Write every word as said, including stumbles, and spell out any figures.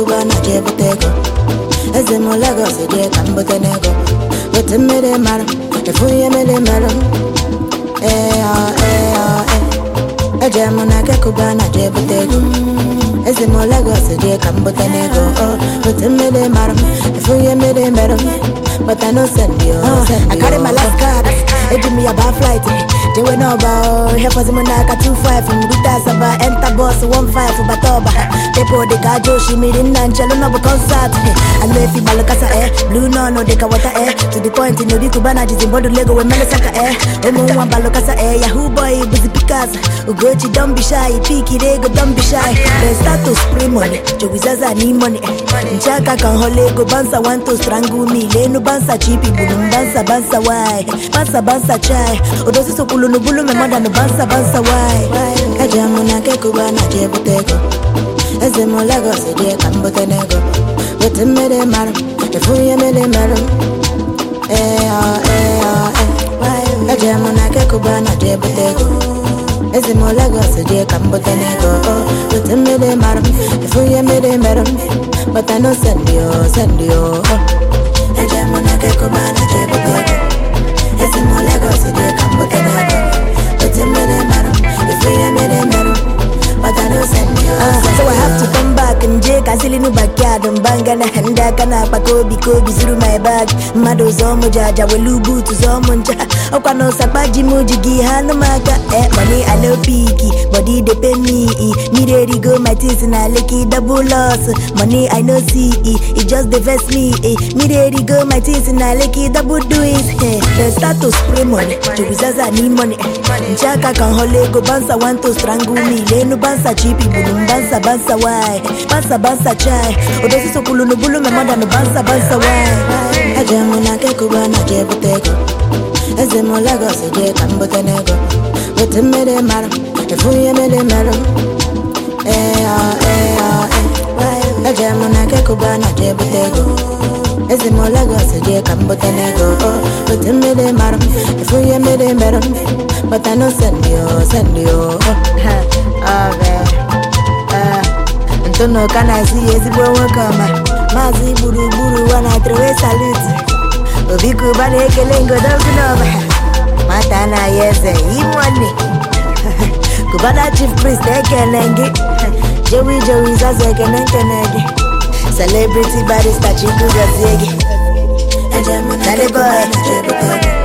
kuba na jebutego. Eze mo Lagos je kambotenego. But me de maram, if we me de maram. Eh ah eh ah eh. Eje mo na ke kuba na jebutego. Eze mo Lagos je kambotenego. But me de maram, if we me de maram. But I know send you. I carry my last card. They give me a bar flight. They went about here for the monaka two five from Buta Saba enter boss one five for Batoba. They put the gajo she made in Nanchalo no concert. I know if you balakasa eh, blue no no deka water eh. To the point in the Kubana is in Bodo Lego when Melisaka eh. Emo one balakasa eh, Yahoo boy busy Picasso. Ugochi don't be shy, Piki Rego don't be shy. They start to spray money, Jowizaza need money. Chaka can holego bansa want to strangle me. Leno bansa chipi bulum bansa bansa why. Bansa bansa chai. Odosi so no bulu me mother no bansa bansa why. Kajamu na ke kuba na jebutego. Eze mo Lagos je kambotenego. But me de maram, if we me de maram. Eh ah eh ah eh. Kajamu na ke kuba na jebutego. Eze mo Lagos je kambotenego. But me de maram, if we me de maram. But I know send you, send you. Kajamu na ke kuba na jebutego. Eze mo Lagos je kambotenego. But me de maram, if we me de maram. But I know send you. So I have to come back and Jake I still in the backyard and bang and handa kana pakobi kobi through my bag. Mado zomo jaja welubu to zomonja. Okano sabaji mujigi hanu maka eh money I no picky body they pay me me ready go my things in a lucky double loss. Money I no see it just the vest me eh. Me ready go my things in a lucky double do it eh. They start to spray money to bizaza need money. Chaka can holego bansa want to strangle me. Leno bansa chipi bulum bansa bansa why. Bansa bansa chai. Odosi so kulu no bulu me mother no bansa bansa why. Ajamu na ke kuba na jebutego. Eze mo Lagos je kambotenego. But me de maram, if we me de maram. Eh ah eh ah eh. Ajamu na ke kuba na jebutego. Eze mo Lagos je kambotenego. But me de maram, if we me de maram. But I know send you, send you. Oh man. Don't know can I see as you welcome. Mazi buru buru wana throw salute. Obiku bale kelengo don't know. Matana yes imwani. Kubana chief priest ekelenge. Joey Joey zaze kenenkenege. Celebrity barista chiku gazege. Dale boy.